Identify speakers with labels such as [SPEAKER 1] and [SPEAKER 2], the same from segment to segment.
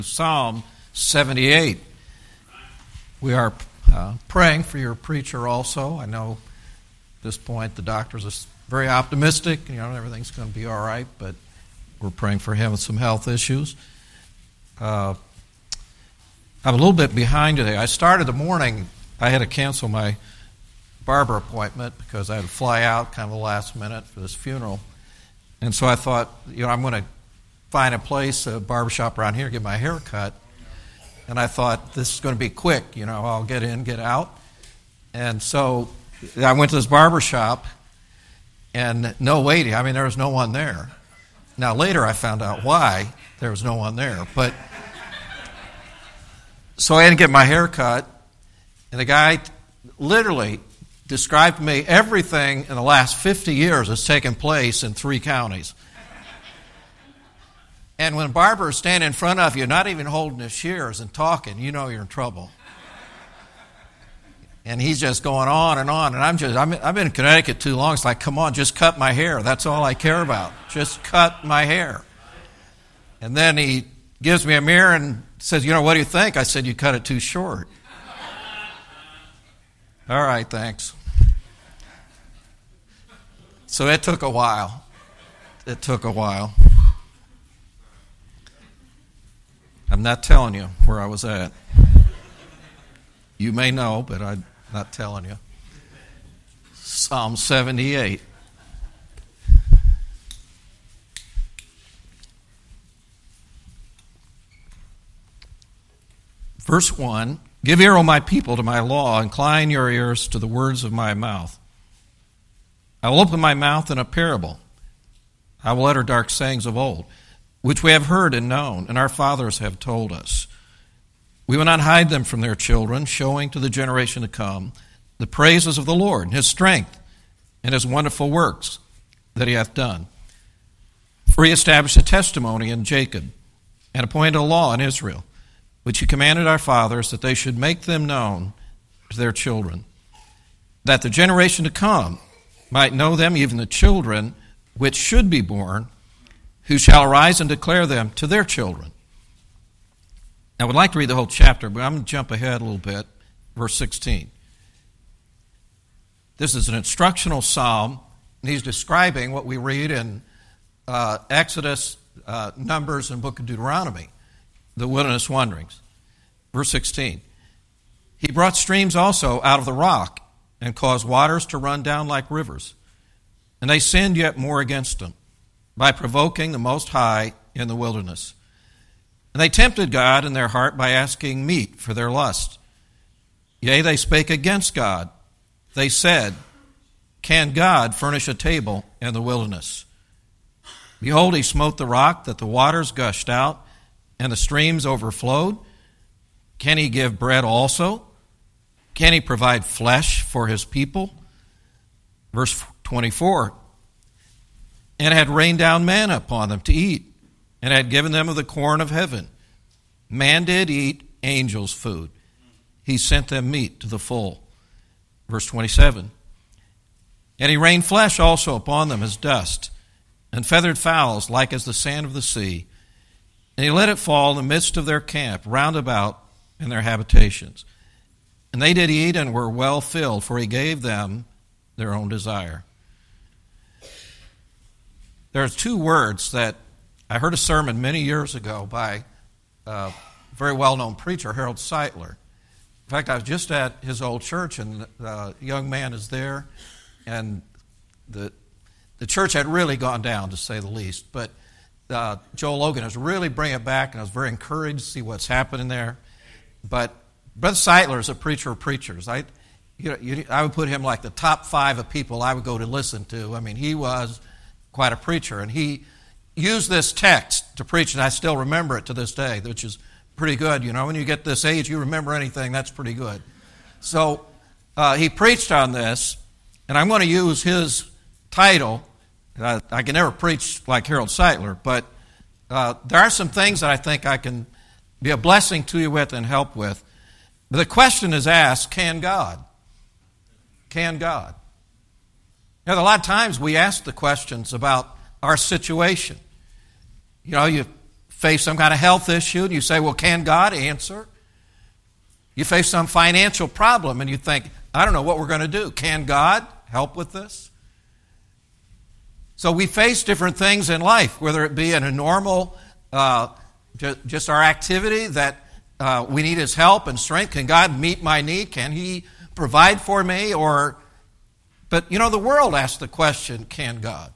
[SPEAKER 1] Psalm 78. We are praying for your preacher also. I know at this point the doctors are very optimistic. Everything's going to be all right, but we're praying for him with some health issues. I'm a little bit behind today. I started the morning, I had to cancel my barber appointment because I had to fly out kind of the last minute for this funeral. And so I thought, I'm going to find a place, a barbershop around here, get my hair cut. And I thought, this is going to be quick, I'll get in, get out. And so I went to this barbershop, and no waiting. There was no one there. Now, later I found out why there was no one there. But so I had to get my hair cut, and the guy literally described to me everything in the last 50 years has taken place in 3 counties. And when a barber is standing in front of you, not even holding his shears and talking, you're in trouble. And he's just going on. And I've been in Connecticut too long. It's like, come on, just cut my hair. That's all I care about. Just cut my hair. And then he gives me a mirror and says, what do you think? I said, you cut it too short. All right, thanks. So it took a while. I'm not telling you where I was at. You may know, but I'm not telling you. Psalm 78. Verse 1, Give ear, O my people, to my law. Incline your ears to the words of my mouth. I will open my mouth in a parable. I will utter dark sayings of old, which we have heard and known, and our fathers have told us. We will not hide them from their children, showing to the generation to come the praises of the Lord, and his strength, and his wonderful works that he hath done. For he established a testimony in Jacob, and appointed a law in Israel, which he commanded our fathers, that they should make them known to their children, that the generation to come might know them, even the children which should be born, who shall arise and declare them to their children. I would like to read the whole chapter, but I'm going to jump ahead a little bit. Verse 16. This is an instructional psalm, and he's describing what we read in Exodus, Numbers, and Book of Deuteronomy, the wilderness wanderings. Verse 16. He brought streams also out of the rock, and caused waters to run down like rivers. And they sinned yet more against him, by provoking the Most High in the wilderness. And they tempted God in their heart by asking meat for their lust. Yea, they spake against God. They said, Can God furnish a table in the wilderness? Behold, he smote the rock, that the waters gushed out, and the streams overflowed. Can he give bread also? Can he provide flesh for his people? Verse 24. And had rained down manna upon them to eat, and had given them of the corn of heaven. Man did eat angels' food. He sent them meat to the full. Verse 27. And he rained flesh also upon them as dust, and feathered fowls like as the sand of the sea. And he let it fall in the midst of their camp, round about in their habitations. And they did eat and were well filled, for he gave them their own desire. There are 2 words that I heard a sermon many years ago by a very well-known preacher, Harold Sightler. In fact, I was just at his old church, and a young man is there, and the church had really gone down, to say the least. But Joel Logan is really bringing it back, and I was very encouraged to see what's happening there. But Brother Sightler is a preacher of preachers. I would put him like the top 5 of people I would go to listen to. He was quite a preacher, and he used this text to preach, and I still remember it to this day, which is pretty good. When you get this age, you remember anything, that's pretty good. So he preached on this, and I'm going to use his title. I can never preach like Harold Sightler, but there are some things that I think I can be a blessing to you with and help with. But the question is asked, can God? Can God? A lot of times we ask the questions about our situation. You face some kind of health issue and you say, well, can God answer? You face some financial problem and you think, I don't know what we're going to do. Can God help with this? So we face different things in life, whether it be in a normal, just our activity that we need His help and strength. Can God meet my need? Can He provide for me? But the world asks the question, can God?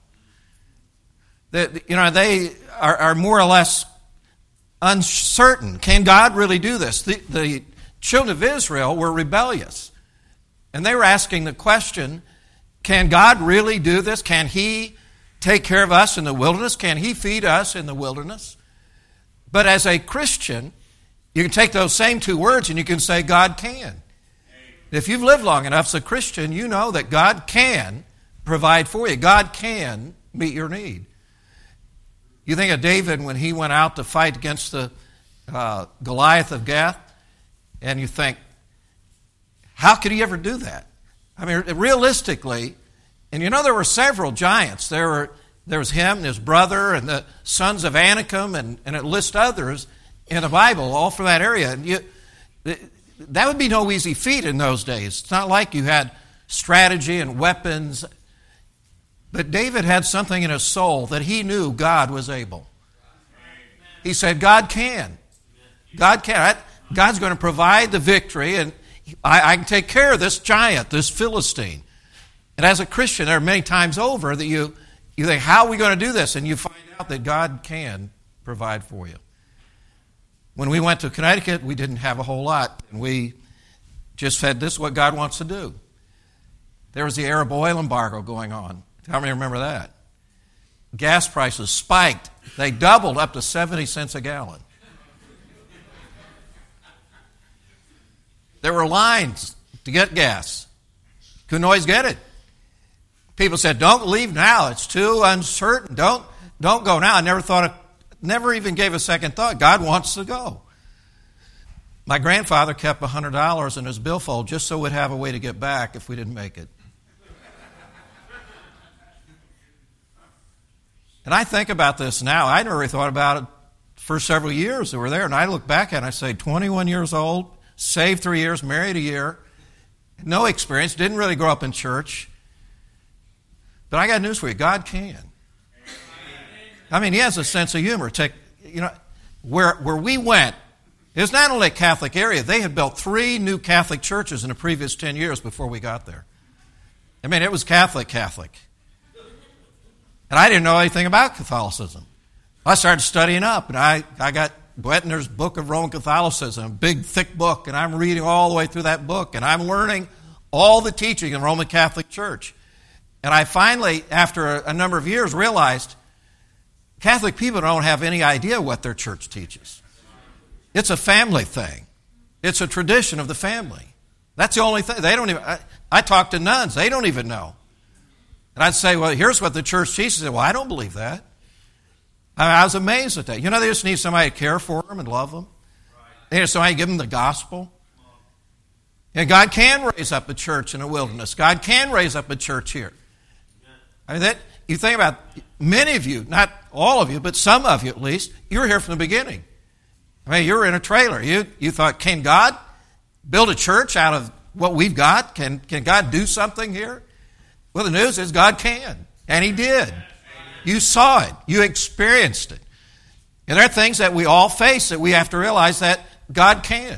[SPEAKER 1] They are more or less uncertain. Can God really do this? The children of Israel were rebellious. And they were asking the question, can God really do this? Can He take care of us in the wilderness? Can He feed us in the wilderness? But as a Christian, you can take those same two words and you can say, God can. If you've lived long enough as a Christian, you know that God can provide for you. God can meet your need. You think of David when he went out to fight against the Goliath of Gath, and you think, how could he ever do that? I mean, realistically, and there were several giants. There was him and his brother and the sons of Anakim and it lists others in the Bible, all from that area. And that would be no easy feat in those days. It's not like you had strategy and weapons. But David had something in his soul that he knew God was able. He said, God can. God can. God's going to provide the victory, and I can take care of this giant, this Philistine. And as a Christian, there are many times over that you think, how are we going to do this? And you find out that God can provide for you. When we went to Connecticut, we didn't have a whole lot. And we just said, this is what God wants to do. There was the Arab oil embargo going on. How many remember that? Gas prices spiked. They doubled up to 70 cents a gallon. There were lines to get gas. Couldn't always get it. People said, don't leave now. It's too uncertain. Don't go now. I never even gave a second thought. God wants to go. My grandfather kept $100 in his billfold just so we'd have a way to get back if we didn't make it. And I think about this now. I never really thought about it for several years that were there. And I look back at it and I say, 21 years old, saved 3 years, married a year, no experience, didn't really grow up in church. But I got news for you. God can. I mean, He has a sense of humor. Where we went, it's not only a Catholic area. They had built 3 new Catholic churches in the previous 10 years before we got there. I mean, it was Catholic. And I didn't know anything about Catholicism. I started studying up, and I got Buettner's Book of Roman Catholicism, a big, thick book, and I'm reading all the way through that book, and I'm learning all the teaching in the Roman Catholic Church. And I finally, after a number of years, realized Catholic people don't have any idea what their church teaches. It's a family thing. It's a tradition of the family. That's the only thing. They don't even. I talk to nuns. They don't even know. And I'd say, well, here's what the church teaches. Well, I don't believe that. I was amazed at that. They just need somebody to care for them and love them. They need somebody to give them the gospel. And God can raise up a church in the wilderness. God can raise up a church here. I mean, you think about many of you, not all of you, but some of you at least, you were here from the beginning. I mean, you were in a trailer. You thought, can God build a church out of what we've got? Can God do something here? Well, the news is God can, and He did. You saw it. You experienced it. And there are things that we all face that we have to realize that God can.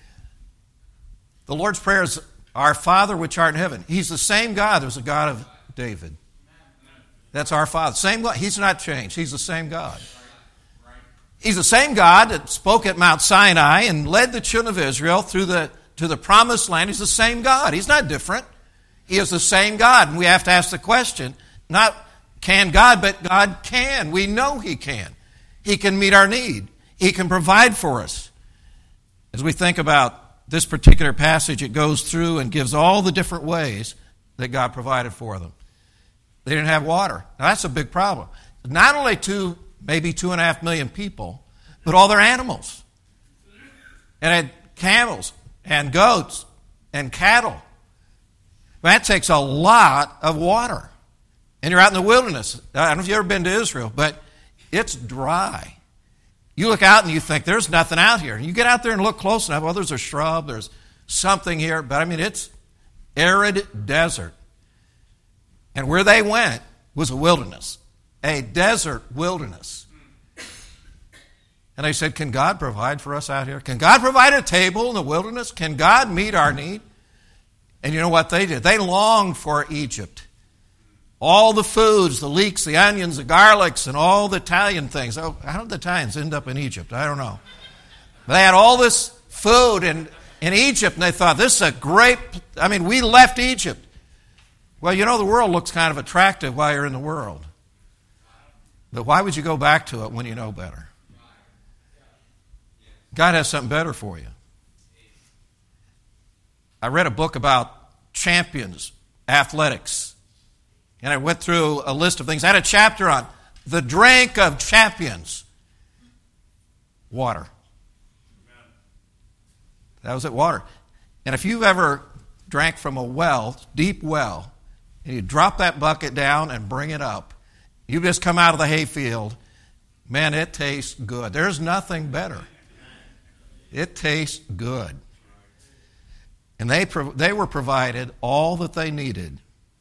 [SPEAKER 1] The Lord's Prayer is, Our Father which art in heaven. He's the same God as the God of David. That's our Father. Same God. He's not changed. He's the same God. He's the same God that spoke at Mount Sinai and led the children of Israel to the promised land. He's the same God. He's not different. He is the same God. And we have to ask the question, not can God, but God can. We know He can. He can meet our need. He can provide for us. As we think about this particular passage, it goes through and gives all the different ways that God provided for them. They didn't have water. Now, that's a big problem. Not only maybe 2.5 million people, but all their animals. And had camels and goats and cattle. That takes a lot of water. And you're out in the wilderness. I don't know if you've ever been to Israel, but it's dry. You look out and you think, there's nothing out here. And you get out there and look close enough. Well, there's a shrub, there's something here. But I mean, it's arid desert. And where they went was a wilderness, a desert wilderness. And they said, can God provide for us out here? Can God provide a table in the wilderness? Can God meet our need? And you know what they did? They longed for Egypt. All the foods, the leeks, the onions, the garlics, and all the Italian things. Oh, how did the Italians end up in Egypt? I don't know. But they had all this food in Egypt, and they thought, this is a great... I mean, we left Egypt. Well, you know, the world looks kind of attractive while you're in the world. But why would you go back to it when you know better? God has something better for you. I read a book about champions, athletics, and I went through a list of things. I had a chapter on the drink of champions. Water. That was it, water. And if you've ever drank from a well, deep well, and you drop that bucket down and bring it up, you just come out of the hayfield, man, it tastes good. There's nothing better. It tastes good. And they were provided all that they needed.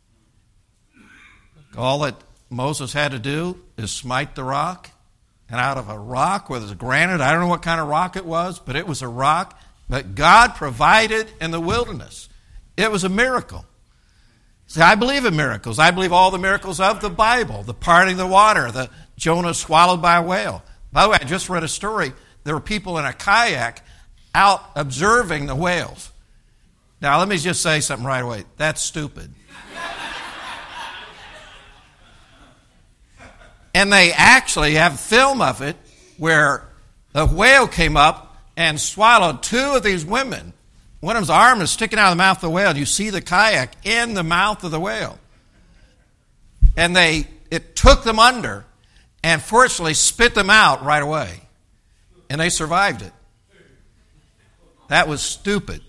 [SPEAKER 1] All that Moses had to do is smite the rock. And out of a rock, whether it's granite, I don't know what kind of rock it was, but it was a rock. But God provided in the wilderness. It was a miracle. See, I believe in miracles. I believe all the miracles of the Bible. The parting of the water, the Jonah swallowed by a whale. By the way, I just read a story. There were people in a kayak out observing the whales. Now, let me just say something right away. That's stupid. And they actually have film of it where the whale came up and swallowed two of these women. One of them's arm is sticking out of the mouth of the whale. You see the kayak in the mouth of the whale. And it took them under and fortunately spit them out right away. And they survived it. That was stupid.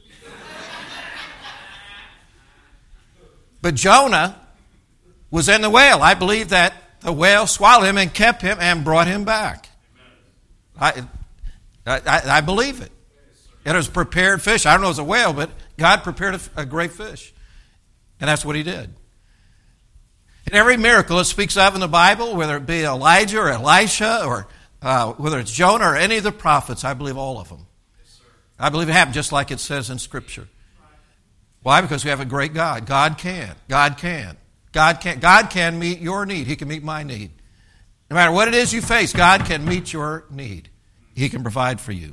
[SPEAKER 1] But Jonah was in the whale. I believe that the whale swallowed him and kept him and brought him back. I believe it. It was prepared fish. I don't know if it was a whale, but God prepared a great fish. And that's what he did. And every miracle it speaks of in the Bible, whether it be Elijah or Elisha or whether it's Jonah or any of the prophets, I believe all of them. I believe it happened just like it says in Scripture. Why? Because we have a great God. God can. God can. God can. God can meet your need. He can meet my need. No matter what it is you face, God can meet your need. He can provide for you.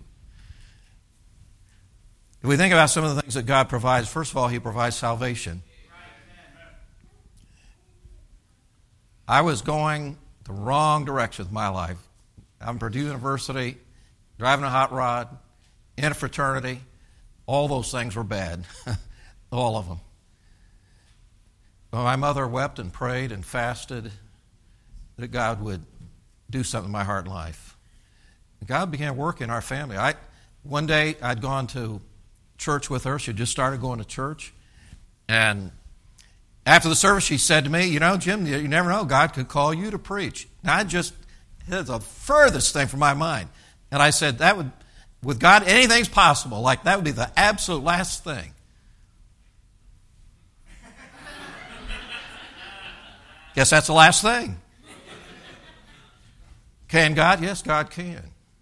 [SPEAKER 1] If we think about some of the things that God provides, first of all, He provides salvation. I was going the wrong direction with my life. I'm at Purdue University, driving a hot rod, in a fraternity. All those things were bad. All of them. Well, my mother wept and prayed and fasted that God would do something in my heart and life. God began working in our family. One day I'd gone to church with her. She just started going to church. And after the service, she said to me, you know, Jim, you never know. God could call you to preach. Now, it's the furthest thing from my mind. And I said, with God, anything's possible. Like, that would be the absolute last thing. Guess that's the last thing. Can God? Yes, God can.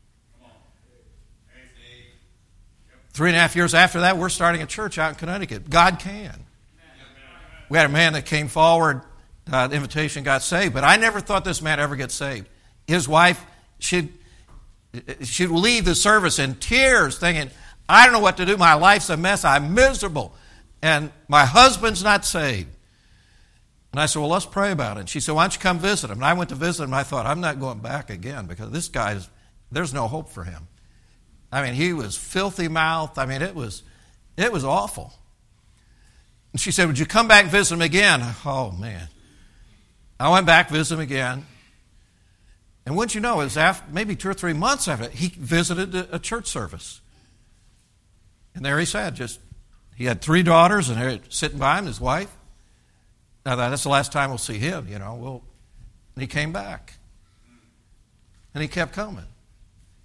[SPEAKER 1] 3.5 years after that, we're starting a church out in Connecticut. God can. We had a man that came forward, the invitation got saved, but I never thought this man ever get saved. His wife, she'd leave the service in tears thinking, I don't know what to do. My life's a mess. I'm miserable. And my husband's not saved. And I said, well, let's pray about it. And she said, why don't you come visit him? And I went to visit him, and I thought, I'm not going back again because this guy, there's no hope for him. I mean, he was filthy mouthed. I mean, it was awful. And she said, would you come back and visit him again? Oh, man. I went back, visit him again. And wouldn't you know, it was after, maybe 2 or 3 months after he visited a church service. And there he sat. He had 3 daughters, and they're sitting by him, his wife. Now, that's the last time we'll see him, you know. And he came back. And he kept coming.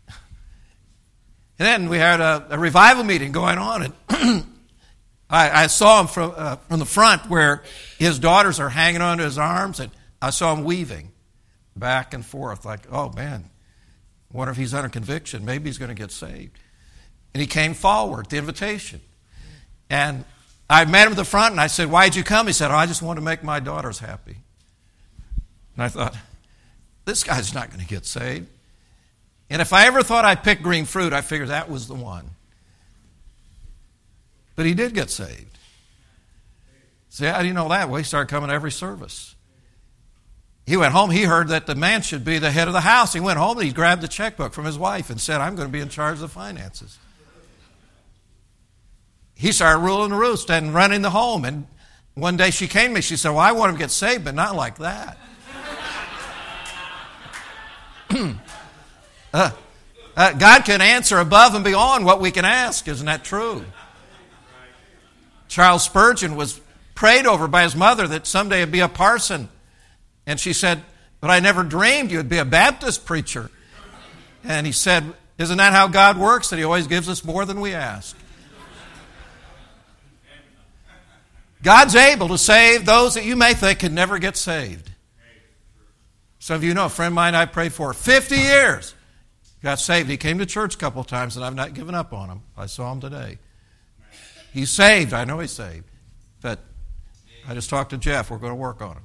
[SPEAKER 1] And then we had a revival meeting going on, and I saw him from the front where his daughters are hanging onto his arms, and I saw him weaving back and forth like, oh, man, I wonder if he's under conviction. Maybe he's going to get saved. And he came forward, the invitation. And I met him at the front, and I said, why'd you come? He said, oh, I just want to make my daughters happy. And I thought, this guy's not going to get saved. And if I ever thought I'd pick green fruit, I figured that was the one. But he did get saved. See, how do you know that? Well, he started coming to every service. He went home. He heard that the man should be the head of the house. He went home and he grabbed the checkbook from his wife and said, I'm going to be in charge of the finances. He started ruling the roost and running the home. And one day she came to me. She said, well, I want him to get saved, but not like that. God can answer above and beyond what we can ask. Isn't that true? Charles Spurgeon was prayed over by his mother that someday he'd be a parson. And she said, but I never dreamed you'd be a Baptist preacher. And he said, isn't that how God works, that he always gives us more than we ask? God's able to save those that you may think can never get saved. Some of you know a friend of mine I prayed for 50 years. Got saved. He came to church a couple of times, and I've not given up on him. I saw him today. He's saved. I know he's saved. But I just talked to Jeff. We're going to work on him.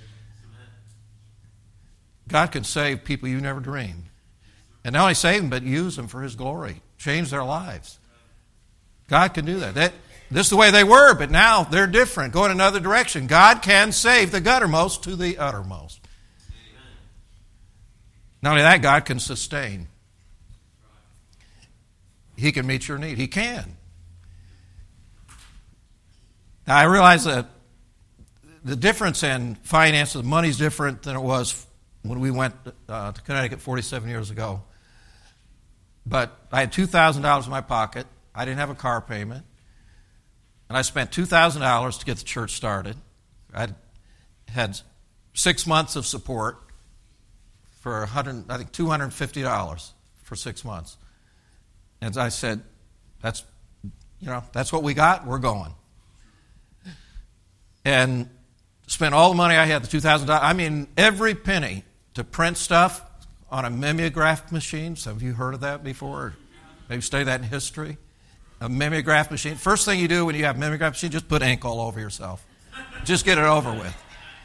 [SPEAKER 1] God can save people you never dreamed. And not only save them, but use them for his glory. Change their lives. God can do that. This is the way they were, but now they're different. Go in another direction. God can save the guttermost to the uttermost. Not only that, God can sustain. He can meet your need. He can. Now, I realize that the difference in finances, money is different than it was when we went to Connecticut 47 years ago. But I had $2,000 in my pocket. I didn't have a car payment. And I spent $2,000 to get the church started. I had 6 months of support for $250 for 6 months. And I said, that's what we got, we're going. And spent all the money I had, the $2,000. I mean, every penny to print stuff on a mimeograph machine. Some of you heard of that before? Maybe studied that in history. A mimeograph machine. First thing you do when you have a mimeograph machine, just put ink all over yourself. Just get it over with.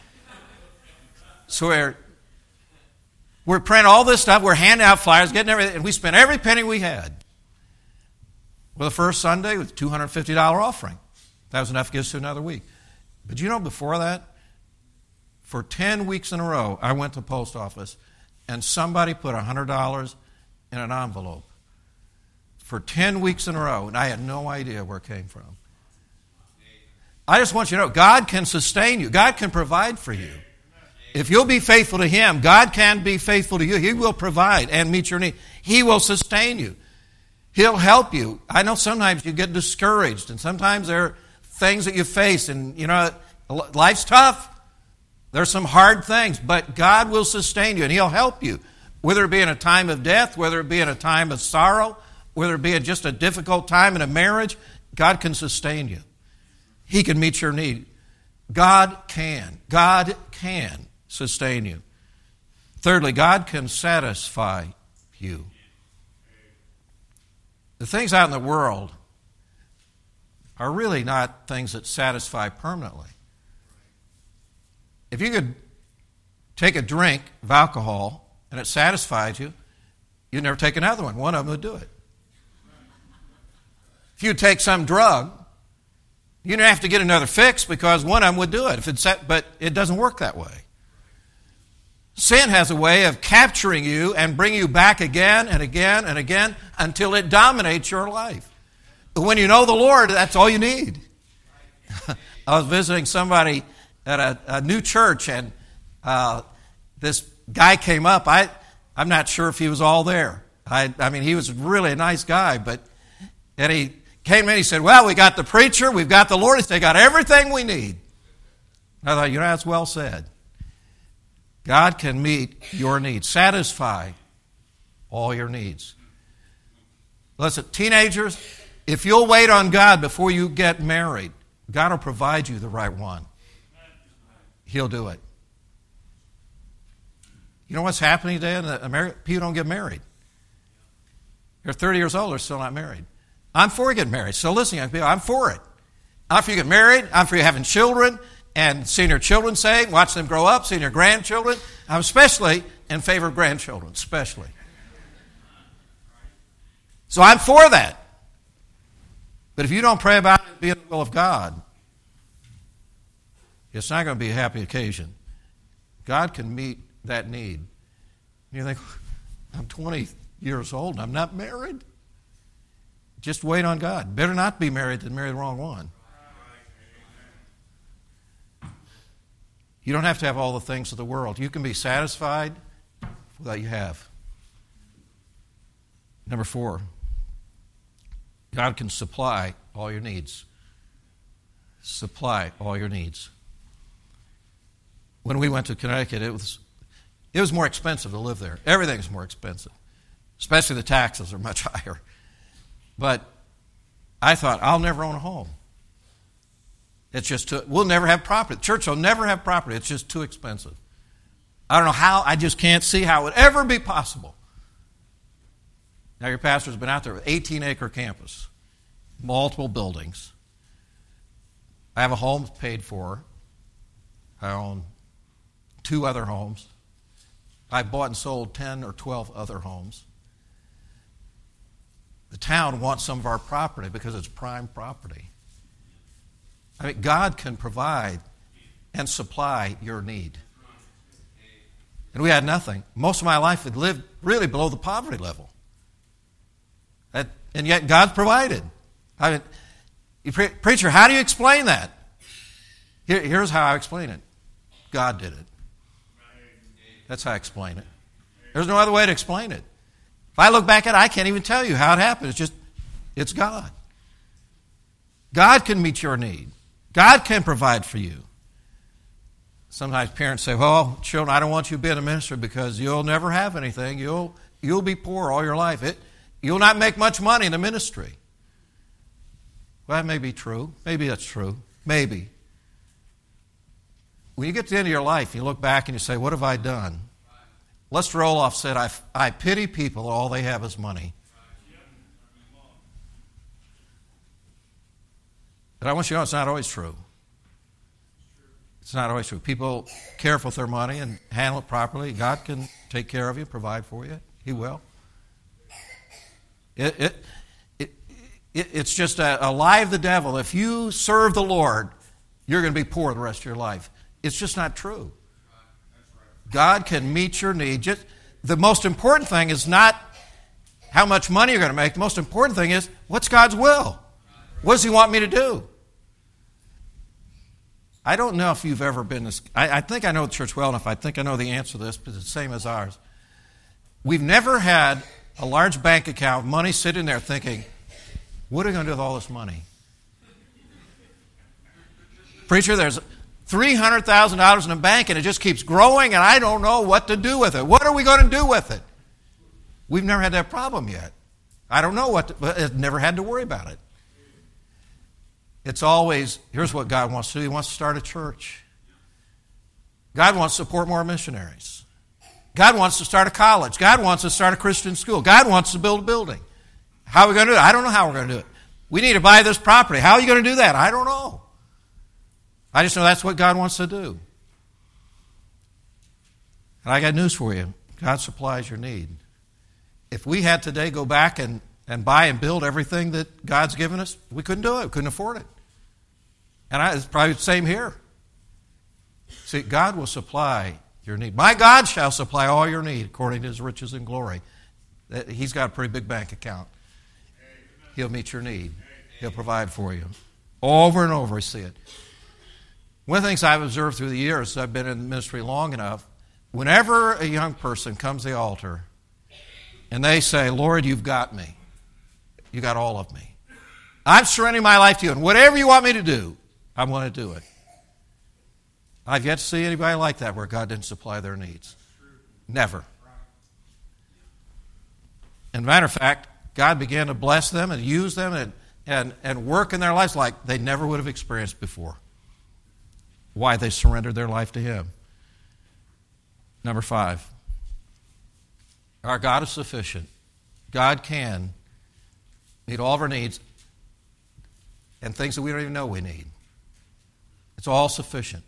[SPEAKER 1] So we're printing all this stuff. We're handing out flyers, getting everything. And we spent every penny we had. Well, the first Sunday was a $250 offering. That was enough to get us to another week. But you know, before that, for 10 weeks in a row, I went to the post office and somebody put $100 in an envelope. For 10 weeks in a row, and I had no idea where it came from. I just want you to know, God can sustain you. God can provide for you. If you'll be faithful to him, God can be faithful to you. He will provide and meet your need. He will sustain you. He'll help you. I know sometimes you get discouraged, and sometimes there are things that you face, and life's tough. There's some hard things, but God will sustain you, and he'll help you. Whether it be in a time of death, whether it be in a time of sorrow, whether it be in just a difficult time in a marriage, God can sustain you. He can meet your need. God can. God can sustain you. Thirdly, God can satisfy you. The things out in the world are really not things that satisfy permanently. If you could take a drink of alcohol and it satisfied you, you'd never take another one. One of them would do it. If you take some drug, you don't have to get another fix because one of them would do it. But it doesn't work that way. Sin has a way of capturing you and bringing you back again and again and again until it dominates your life. But when you know the Lord, that's all you need. I was visiting somebody at a new church, and this guy came up. I'm not sure if he was all there. I mean, he was really a nice guy, and he came in and he said, well, we got the preacher, we've got the Lord, they got everything we need. I thought, that's well said. God can meet your needs, satisfy all your needs. Listen, teenagers, if you'll wait on God before you get married, God will provide you the right one. He'll do it. You know what's happening today in America? People don't get married. They're 30 years old, they're still not married. I'm for getting married. So listen, young people, I'm for it. I'm for you getting married. I'm for you having children and seeing your children saved, watching them grow up, seeing your grandchildren. I'm especially in favor of grandchildren, especially. So I'm for that. But if you don't pray about it being the will of God, it's not going to be a happy occasion. God can meet that need. You think, I'm 20 years old and I'm not married? Just wait on God. Better not be married than marry the wrong one. You don't have to have all the things of the world. You can be satisfied with what you have. Number 4, God can supply all your needs. Supply all your needs. When we went to Connecticut, it was more expensive to live there. Everything's more expensive. Especially the taxes are much higher. But I thought, I'll never own a home. It's just we'll never have property. The church will never have property. It's just too expensive. I don't know how. I just can't see how it would ever be possible. Now, your pastor's been out there with 18-acre campus, multiple buildings. I have a home paid for. I own 2 other homes. I bought and sold 10 or 12 other homes. The town wants some of our property because it's prime property. I mean, God can provide and supply your need. And we had nothing. Most of my life had lived really below the poverty level. And yet God provided. I mean, preacher, how do you explain that? Here's how I explain it. God did it. That's how I explain it. There's no other way to explain it. If I look back at it, I can't even tell you how it happened. It's God. God can meet your need. God can provide for you. Sometimes parents say, well, children, I don't want you to be in a ministry because you'll never have anything. You'll be poor all your life. You'll not make much money in the ministry. Well, that may be true. Maybe that's true. Maybe. When you get to the end of your life, you look back and you say, what have I done? Lester Roloff said, I pity people, all they have is money. But I want you to know it's not always true. It's not always true. People care for their money and handle it properly. God can take care of you, provide for you. He will. It's just a lie of the devil. If you serve the Lord, you're going to be poor the rest of your life. It's just not true. God can meet your need. The most important thing is not how much money you're going to make. The most important thing is, what's God's will? What does He want me to do? I don't know if you've ever been this. I think I know the church well enough. I think I know the answer to this, but it's the same as ours. We've never had a large bank account, money sitting there thinking, what are we going to do with all this money? Preacher, there's $300,000 in the bank and it just keeps growing and I don't know what to do with it. What are we going to do with it? We've never had that problem yet. I don't know but I've never had to worry about it. It's always, here's what God wants to do. He wants to start a church. God wants to support more missionaries. God wants to start a college. God wants to start a Christian school. God wants to build a building. How are we going to do it? I don't know how we're going to do it. We need to buy this property. How are you going to do that? I don't know. I just know that's what God wants to do. And I got news for you. God supplies your need. If we had today go back and buy and build everything that God's given us, we couldn't do it. We couldn't afford it. And it's probably the same here. See, God will supply your need. My God shall supply all your need according to His riches and glory. He's got a pretty big bank account. He'll meet your need. He'll provide for you. Over and over, I see it. One of the things I've observed through the years, I've been in the ministry long enough, whenever a young person comes to the altar and they say, Lord, you've got me. You got all of me. I'm surrendering my life to you, and whatever you want me to do, I'm going to do it. I've yet to see anybody like that where God didn't supply their needs. Never. As a matter of fact, God began to bless them and use them and work in their lives like they never would have experienced before. Why? They surrendered their life to Him. Number 5, our God is sufficient. God can meet all of our needs and things that we don't even know we need. It's all sufficient.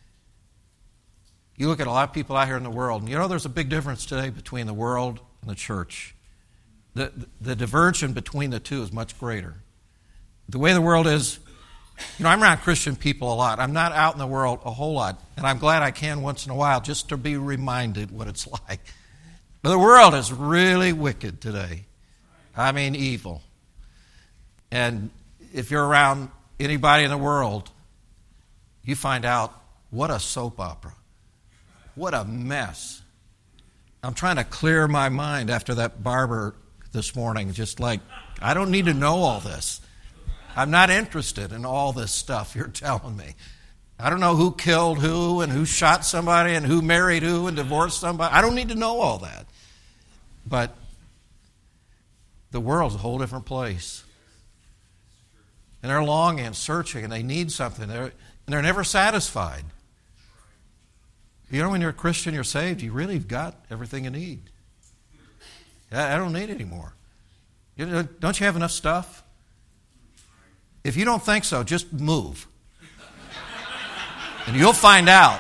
[SPEAKER 1] You look at a lot of people out here in the world, and you know there's a big difference today between the world and the church. The diversion between the two is much greater. The way the world is, I'm around Christian people a lot. I'm not out in the world a whole lot, and I'm glad I can once in a while just to be reminded what it's like. But the world is really wicked today. I mean evil. And if you're around anybody in the world, you find out what a soap opera. What a mess. I'm trying to clear my mind after that barber this morning, just like, I don't need to know all this. I'm not interested in all this stuff you're telling me. I don't know who killed who and who shot somebody and who married who and divorced somebody. I don't need to know all that. But the world's a whole different place. And they're longing and searching and they need something. And they're never satisfied. You know, when you're a Christian, you're saved, you really have got everything you need. I don't need any more. Don't you have enough stuff? If you don't think so, just move. And you'll find out.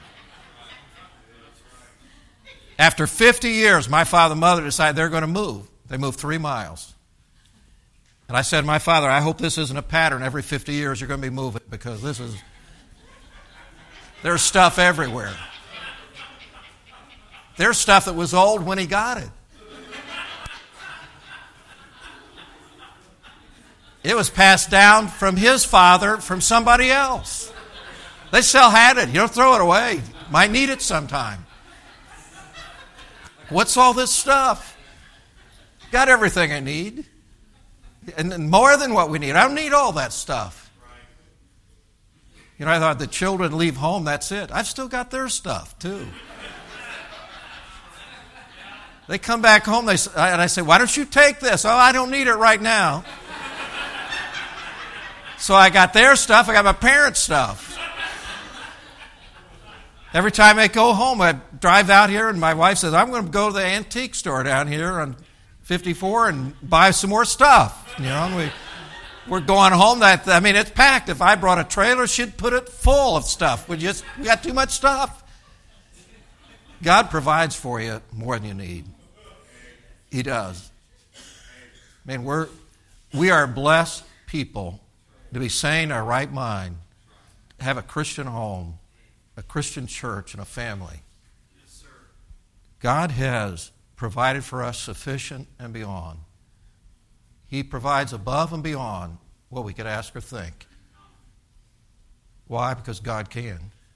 [SPEAKER 1] After 50 years, my father and mother decided they're going to move. They moved 3 miles. And I said, my father, I hope this isn't a pattern. Every 50 years you're going to be moving because there's stuff everywhere. There's stuff that was old when he got it. It was passed down from his father, from somebody else. They still had it. You don't throw it away. Might need it sometime. What's all this stuff? Got everything I need. And more than what we need. I don't need all that stuff. I thought the children leave home, that's it. I've still got their stuff, too. They come back home, and I say, why don't you take this? Oh, I don't need it right now. So I got their stuff, I got my parents' stuff. Every time I go home, I drive out here, and my wife says, I'm going to go to the antique store down here on 54 and buy some more stuff. We're going home. It's packed. If I brought a trailer, she'd put it full of stuff. We got too much stuff. God provides for you more than you need. He does. We are blessed people to be sane in our right mind, to have a Christian home, a Christian church, and a family. God has provided for us sufficient and beyond. He provides above and beyond what we could ask or think. Why? Because God can.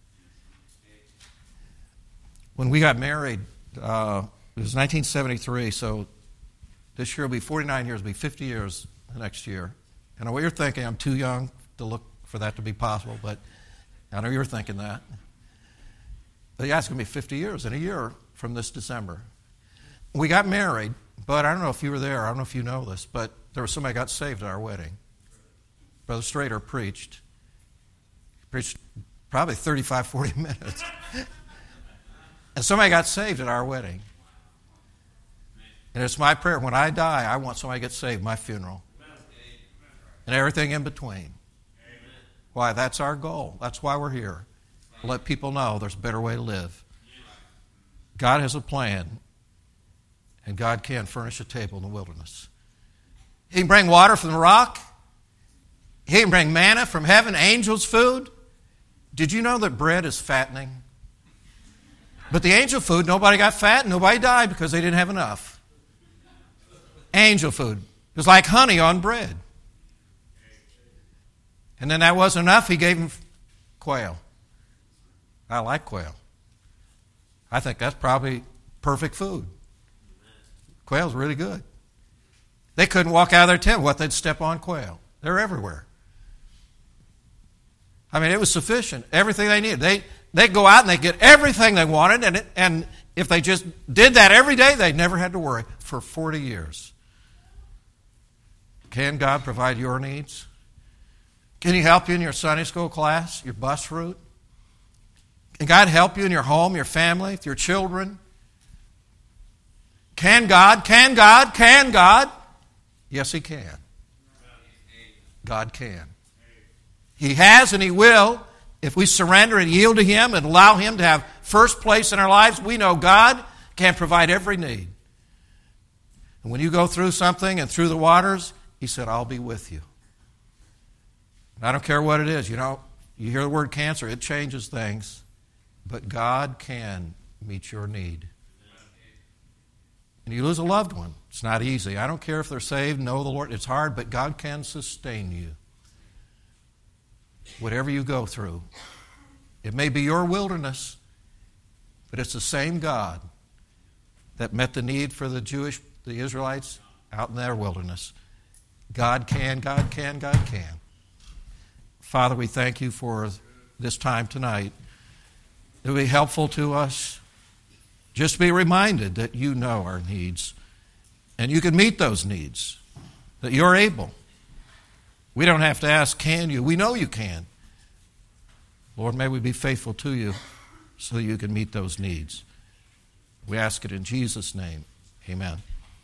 [SPEAKER 1] When we got married, it was 1973, so this year will be 49 years, it'll be 50 years the next year. I know what you're thinking. I'm too young to look for that to be possible, but I know you're thinking that. But yeah, it's going to be 50 years in a year from this December. We got married, but I don't know if you were there. I don't know if you know this, but there was somebody got saved at our wedding. Brother Strader preached. He preached probably 35, 40 minutes. And somebody got saved at our wedding. And it's my prayer, when I die, I want somebody to get saved, my funeral. And everything in between. Why? That's our goal. That's why we're here. To let people know there's a better way to live. God has a plan. And God can furnish a table in the wilderness. He can bring water from the rock. He can bring manna from heaven, angels' food. Did you know that bread is fattening? But the angel food, nobody got fat, nobody died because they didn't have enough. Angel food. It was like honey on bread. And then that wasn't enough, he gave them quail. I like quail. I think that's probably perfect food. Quail's really good. They couldn't walk out of their tent. They'd step on quail. They're everywhere. It was sufficient. Everything they needed. They'd go out and they'd get everything they wanted. And if they just did that every day, they never had to worry for 40 years. Can God provide your needs? Can He help you in your Sunday school class, your bus route? Can God help you in your home, your family, with your children? Can God? Yes, He can. God can. He has and He will. If we surrender and yield to Him and allow Him to have first place in our lives, we know God can provide every need. And when you go through something and through the waters, He said, I'll be with you. And I don't care what it is. You know, you hear the word cancer, it changes things. But God can meet your need. And you lose a loved one. It's not easy. I don't care if they're saved, know the Lord. It's hard, but God can sustain you. Whatever you go through. It may be your wilderness, but it's the same God that met the need for the Israelites out in their wilderness. God can. Father, we thank you for this time tonight. It will be helpful to us. Just be reminded that you know our needs and you can meet those needs, that you're able. We don't have to ask, can you? We know you can. Lord, may we be faithful to you so that you can meet those needs. We ask it in Jesus' name. Amen.